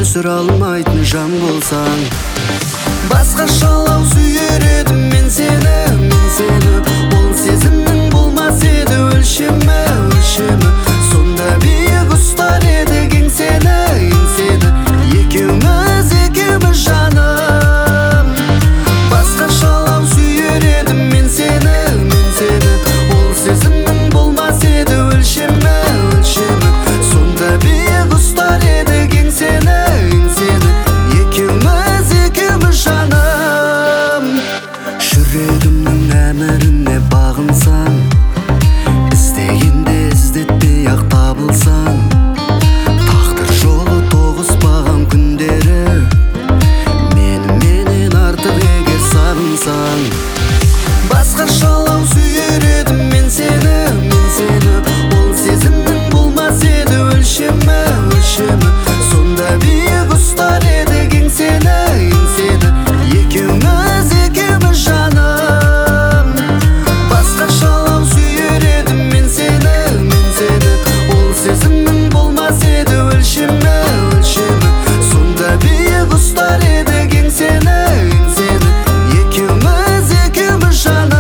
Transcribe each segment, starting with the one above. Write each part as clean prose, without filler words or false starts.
түсіре алмайтын жан болсаң. Басқашалау сүйер едім мен сені, ол сезімнің болмас еді өлшемі. Сонда биік ұстар едік еңсені, екеуміз жаным. Басқашалау сүйер едім мен сені, ол сезімнің болмас еді өлшемі. Сонда биік ұстар едік еңсені, екеуміз жаным. Жүрегімнің әміріне бағынсаң, іздегенде іздетпей ақ табылсаң, тағдыр жолы тоғыспаған күндері менен артық егер сағынсаң. Басқашалау сүйер едім мен сені, ол сезімнің болмас еді өлшемі. Сонда биік ұстар едік еңсені, екеуміз жаным. Басқашалау сүйер едім мен сені, ол сезімнің болмас еді өлшемі. Сонда биік ұстар едік еңсені, екеуміз жаным.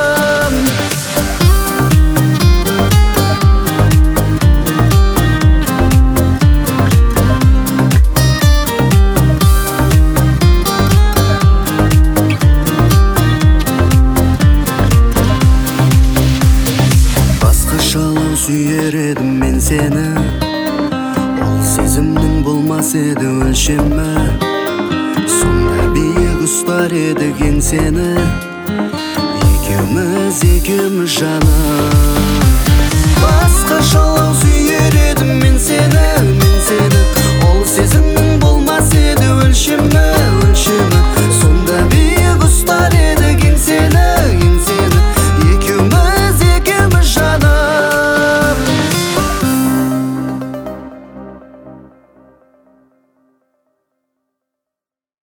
Басқашалау сүйер едім мен сені, ол сезімнің болмас еді өлшемі. Сонда биік ұстар едік еңсені, екеуміз жаным. Басқашалау сүйер едім мен сені,